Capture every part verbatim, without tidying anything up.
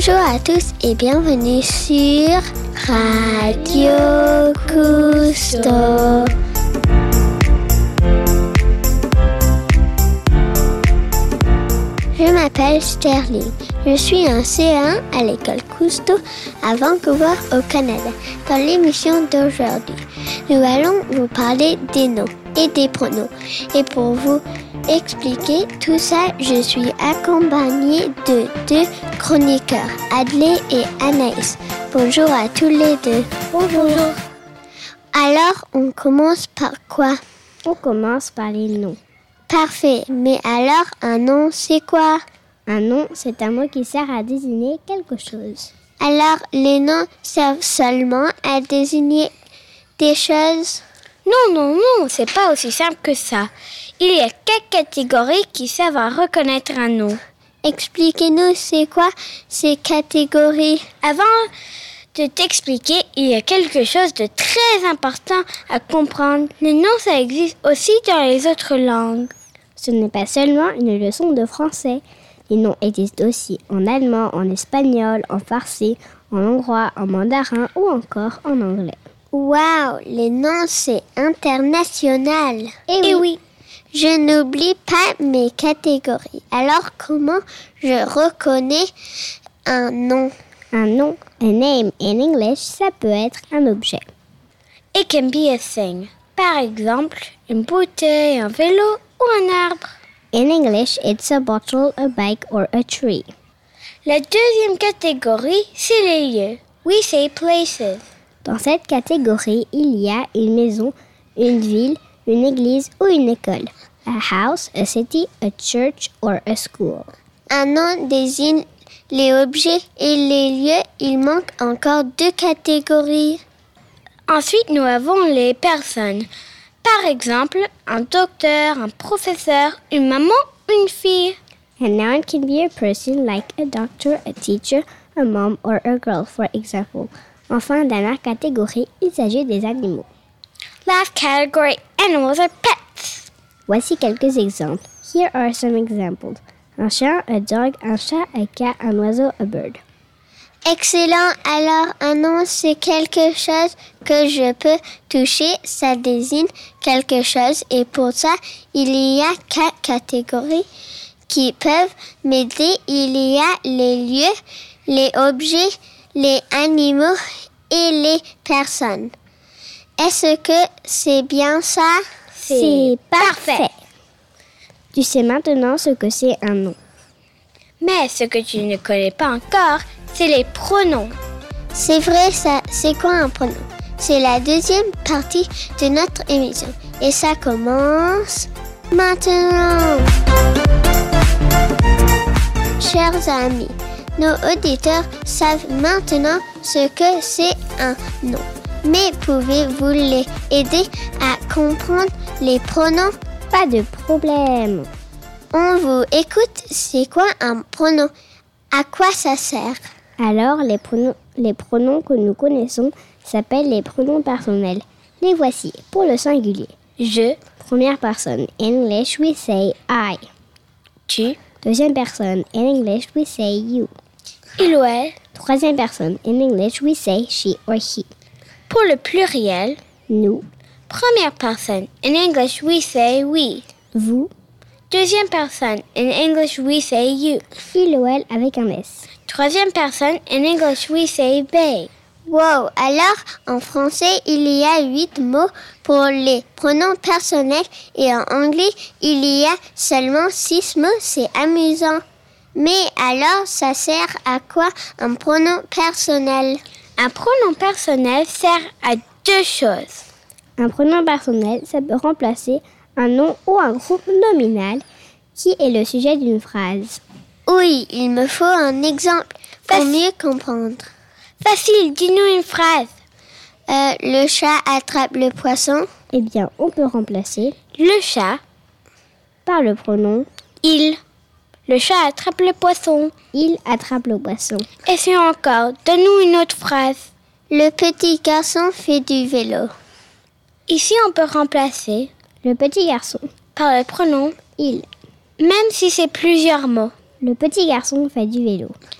Bonjour à tous et bienvenue sur Radio Cousteau. Je m'appelle Sterling. Je suis en C un à l'école Cousteau à Vancouver au Canada. Dans l'émission d'aujourd'hui, nous allons vous parler des noms et des pronoms. Et pour vous expliquer tout ça, je suis accompagnée de deux chroniqueurs, Adley et Anaïs. Bonjour à tous les deux. Bonjour. Alors, on commence par quoi? On commence par les noms. Parfait. Mais alors, un nom, c'est quoi? Un nom, c'est un mot qui sert à désigner quelque chose. Alors, les noms servent seulement à désigner des choses? Non, non, non, c'est pas aussi simple que ça. Il y a quelques catégories qui servent à reconnaître un nom. Expliquez-nous, c'est quoi ces catégories? Avant de t'expliquer, il y a quelque chose de très important à comprendre. Les noms, ça existe aussi dans les autres langues. Ce n'est pas seulement une leçon de français. Les noms existent aussi en allemand, en espagnol, en farsi, en hongrois, en mandarin ou encore en anglais. Waouh, les noms, c'est international. Et oui. Et oui. Je n'oublie pas mes catégories. Alors, comment je reconnais un nom? Un nom, a name in English, ça peut être un objet. It can be a thing. Par exemple, une bouteille, un vélo ou un arbre. In English, it's a bottle, a bike or a tree. La deuxième catégorie, c'est les lieux. We say places. Dans cette catégorie, il y a une maison, une ville, une église ou une école. A house, a city, a church or a school. Un nom désigne les objets et les lieux. Il manque encore deux catégories. Ensuite, nous avons les personnes. Par exemple, un docteur, un professeur, une maman, une fille. A noun can be a person like a doctor, a teacher, a mom or a girl, for example. Enfin, dans la catégorie, il s'agit des animaux. Last category, animals are pets. Voici quelques exemples. Here are some examples. Un chien, a dog, un chat, un cat, un oiseau, a bird. Excellent. Alors, un nom, c'est quelque chose que je peux toucher. Ça désigne quelque chose. Et pour ça, il y a quatre catégories qui peuvent m'aider. Il y a les lieux, les objets, les animaux et les personnes. Est-ce que c'est bien ça? C'est parfait. Tu sais maintenant ce que c'est un nom. Mais ce que tu ne connais pas encore, c'est les pronoms. C'est vrai, ça. C'est quoi un pronom? C'est la deuxième partie de notre émission. Et ça commence maintenant. Chers amis, nos auditeurs savent maintenant ce que c'est un nom. Mais pouvez-vous les aider à comprendre les pronoms? Pas de problème. On vous écoute. C'est quoi un pronom? À quoi ça sert? Alors, les pronoms, les pronoms que nous connaissons s'appellent les pronoms personnels. Les voici pour le singulier. Je. Première personne. In English, we say I. Tu. Deuxième personne. In English, we say you. Il ou elle. Troisième personne. In English, we say she or he. Pour le pluriel. Nous. Première personne. In English, we say we. Vous. Deuxième personne. In English, we say you. Il ou elle avec un S. Troisième personne. In English, we say they. Wow! Alors, en français, il y a huit mots pour les pronoms personnels et en anglais, il y a seulement six mots. C'est amusant. Mais alors, ça sert à quoi un pronom personnel? Un pronom personnel sert à deux choses. Un pronom personnel, ça peut remplacer un nom ou un groupe nominal qui est le sujet d'une phrase. Oui, il me faut un exemple pour Faci- mieux comprendre. Facile, dis-nous une phrase. Euh, le chat attrape le poisson. Eh bien, on peut remplacer Le chat, par le pronom il. Le chat attrape le poisson. il attrape le poisson. Essayons encore. Donne-nous une autre phrase. Le petit garçon fait du vélo. Ici, on peut remplacer Le petit garçon. par le pronom Il. même si c'est plusieurs mots. Le petit garçon fait du vélo.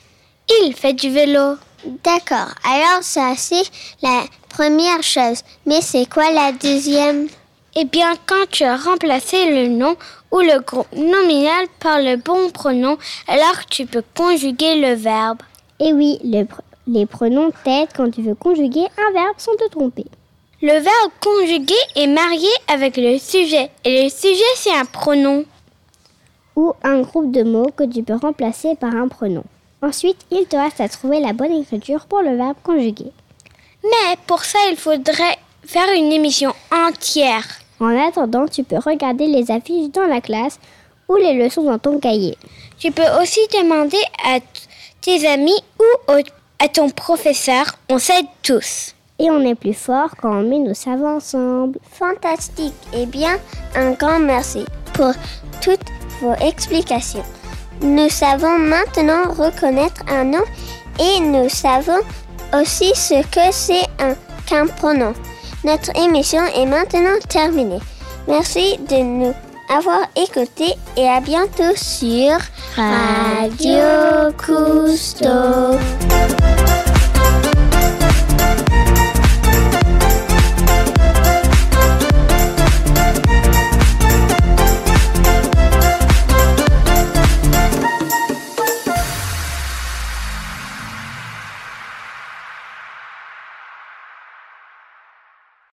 Il fait du vélo. D'accord, alors ça c'est la première chose. Mais c'est quoi la deuxième? Eh bien, quand tu as remplacé le nom ou le groupe nominal par le bon pronom, alors tu peux conjuguer le verbe. Et oui, le pr- les pronoms t'aident quand tu veux conjuguer un verbe sans te tromper. Le verbe conjugué est marié avec le sujet. Et le sujet, c'est un pronom. Ou un groupe de mots que tu peux remplacer par un pronom. Ensuite, il te reste à trouver la bonne écriture pour le verbe conjugué. Mais pour ça, il faudrait faire une émission entière. En attendant, tu peux regarder les affiches dans la classe ou les leçons dans ton cahier. Tu peux aussi demander à t- tes amis ou au- à ton professeur. On s'aide tous. Et on est plus fort quand on met nos savoirs ensemble. Fantastique. Eh bien, un grand merci pour toutes vos explications. Nous savons maintenant reconnaître un nom et nous savons aussi ce que c'est un, qu'un pronom. Notre émission est maintenant terminée. Merci de nous avoir écoutés et à bientôt sur Radio Cousteau.